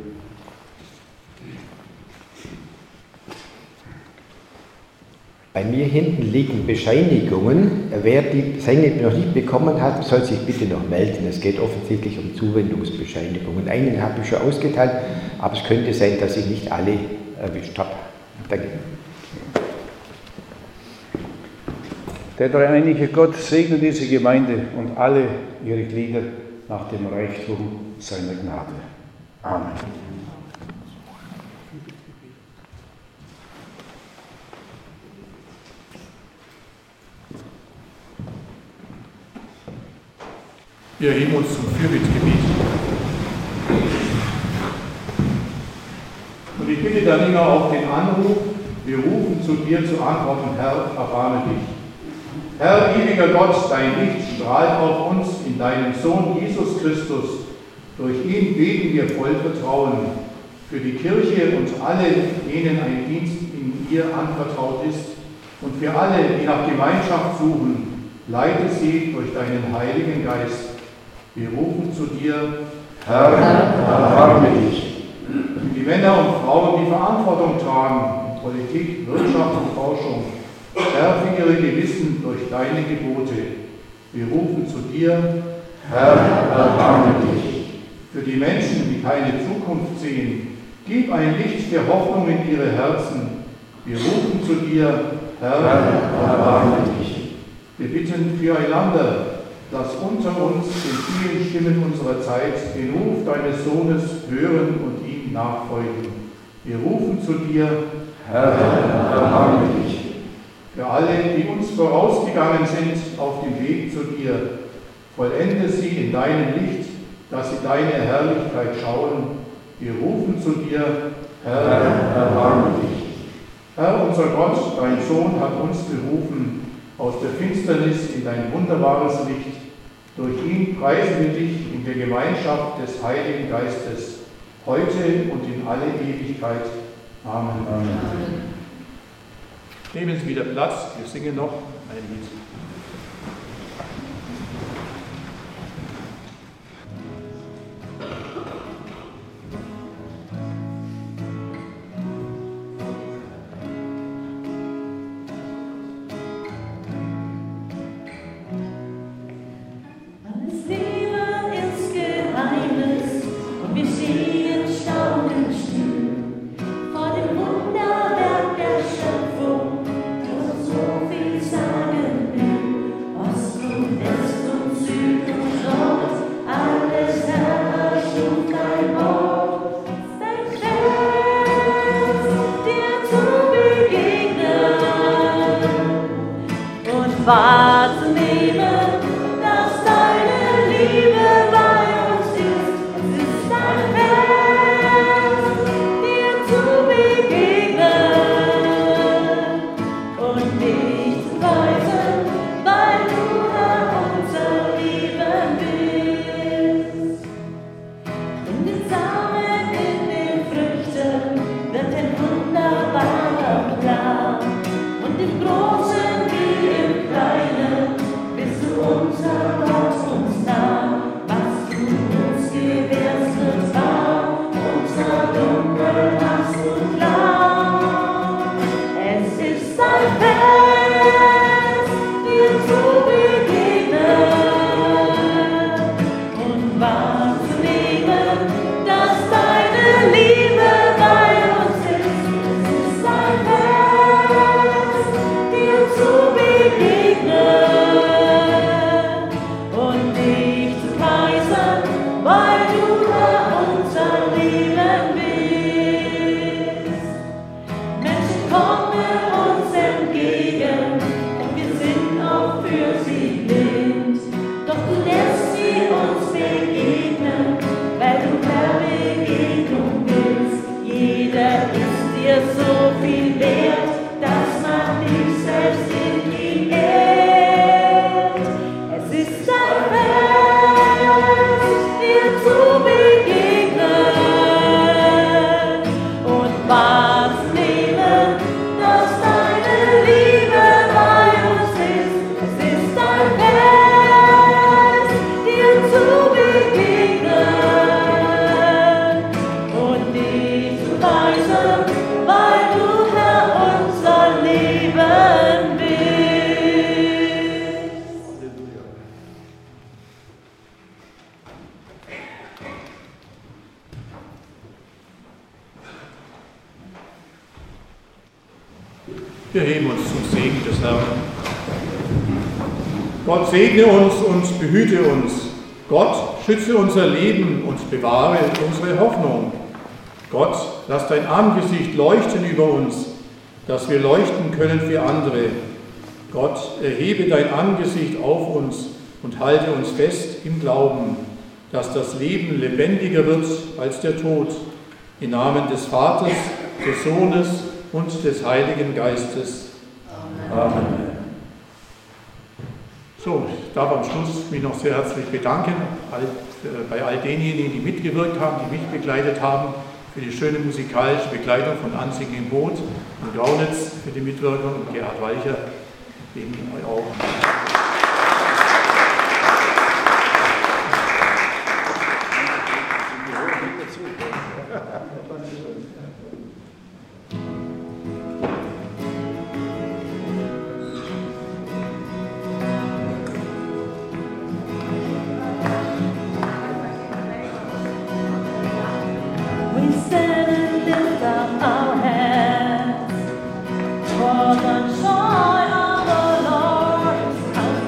Bei mir hinten liegen Bescheinigungen. Wer die seine noch nicht bekommen hat, soll sich bitte noch melden. Es geht offensichtlich um Zuwendungsbescheinigungen. Einen habe ich schon ausgeteilt, aber es könnte sein, dass ich nicht alle erwischt habe. Danke. Der dreieinige Gott segne diese Gemeinde und alle ihre Glieder nach dem Reichtum seiner Gnade. Amen. Wir erheben uns zum Fürbittgebet. Und ich bitte dann immer auf den Anruf, wir rufen zu dir zu antworten, Herr, erbarme dich. Herr, ewiger Gott, dein Licht strahlt auf uns in deinem Sohn Jesus Christus. Durch ihn beten wir voll Vertrauen. Für die Kirche und alle, denen ein Dienst in ihr anvertraut ist, und für alle, die nach Gemeinschaft suchen, leite sie durch deinen Heiligen Geist. Wir rufen zu dir, Herr, erbarme dich. Für die Männer und Frauen, die Verantwortung tragen in Politik, Wirtschaft und Forschung, schärfe ihre Gewissen durch deine Gebote. Wir rufen zu dir, Herr, erbarme dich. Für die Menschen, die keine Zukunft sehen, gib ein Licht der Hoffnung in ihre Herzen. Wir rufen zu dir, Herr, erbarme dich. Wir bitten füreinander, dass unter uns, den vielen Stimmen unserer Zeit, den Ruf deines Sohnes hören und ihm nachfolgen. Wir rufen zu dir, Herr, erbarme dich. Für alle, die uns vorausgegangen sind auf dem Weg zu dir, vollende sie in deinem Licht, dass sie deine Herrlichkeit schauen. Wir rufen zu dir, Herr, erbarme dich. Herr, unser Gott, dein Sohn hat uns berufen aus der Finsternis in dein wunderbares Licht. Durch ihn preisen wir dich in der Gemeinschaft des Heiligen Geistes, heute und in alle Ewigkeit. Amen. Amen. Nehmen Sie wieder Platz, wir singen noch ein Lied. Alles Leben ist Geheimnis und wir stehen wahrzunehmen, dass deine Liebe bei uns ist. Es ist ein Fest, dir zu begegnen und dich zu preisen, weil du Herr unser Leben bist. In den Samen, in den Früchten wird ein wunderbarer Plan. Und im Großen wie im Kleinen bist du unser Gott uns nah. Was du uns gewährst, wird wahr, unser Dunkel machst du klar. Es ist ein Fest, dir zu begegnen und wahrzunehmen, dass deine Liebe bei uns ist. Es ist ein Fest, dir zu begegnen und dich zu preisen, weil du Herr unser Leben bist. Menschen kommen uns entgegen und wir sind auch für sie blind. Doch du lässt sie uns begegnen, weil du Herr Begegnung bist. Jeder ist dir so viel wert, dass man dich selbst in ihm ehrt. Es ist ein Fest, dir zu begegnen und wahrzunehmen, dass deine Liebe bei uns ist. Es ist ein Fest, dir zu begegnen und dich zu preisen, weil du Herr unser Leben bist. Wir heben uns zum Segen des Herrn. Gott segne uns und behüte uns. Gott schütze unser Leben und bewahre unsere Hoffnung. Gott, lass dein Angesicht leuchten über uns, dass wir leuchten können für andere. Gott, erhebe dein Angesicht auf uns und halte uns fest im Glauben, dass das Leben lebendiger wird als der Tod. Im Namen des Vaters, des Sohnes und des Heiligen Geistes. Amen. So, ich darf am Schluss mich noch sehr herzlich bedanken all, äh, bei all denjenigen, die mitgewirkt haben, die mich begleitet haben, für die schöne musikalische Begleitung von Ansing im Boot und Gaunitz für die Mitwirkung und Gerhard Weicher wegen euch auch. We stand and lift up our hands for the joy of the Lord is our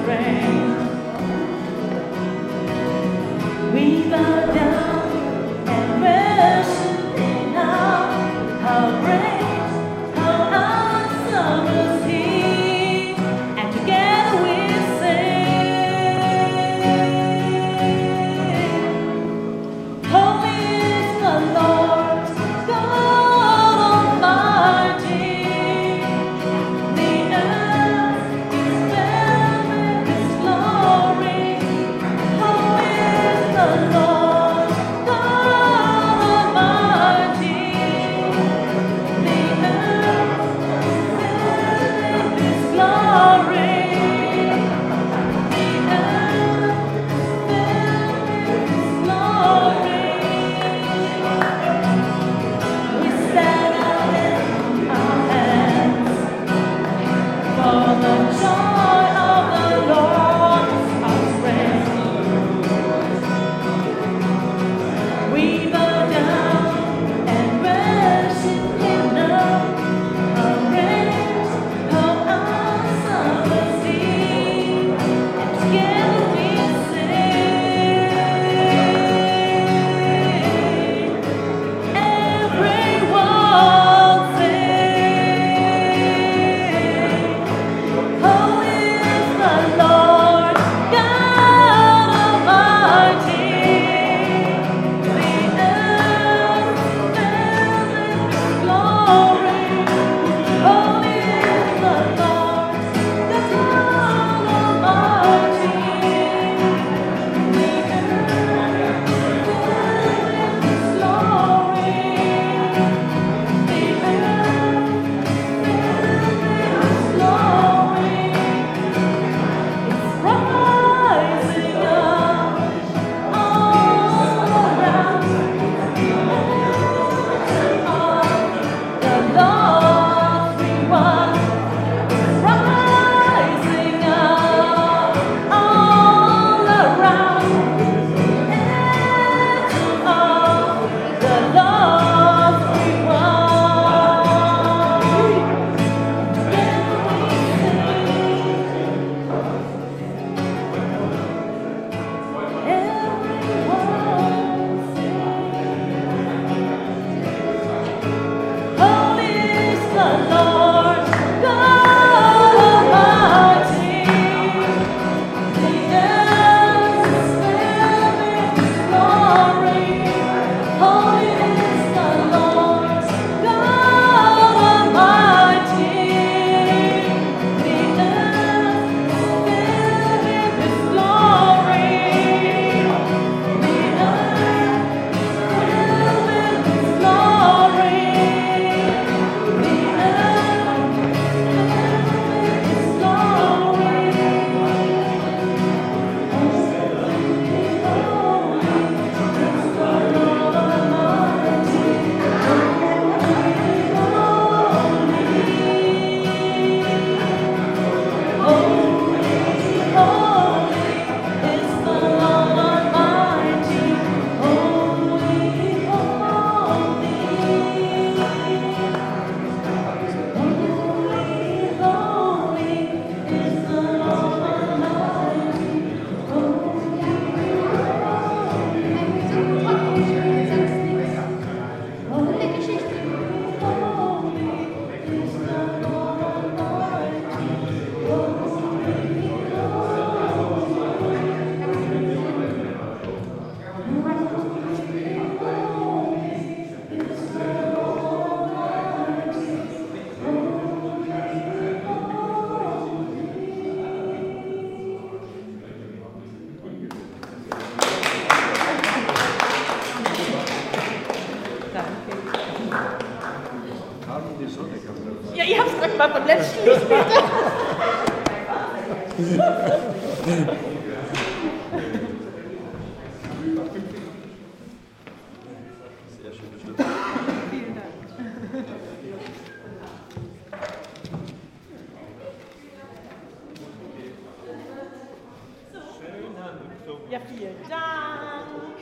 war beim letzten nicht mit. Ja, vielen Dank.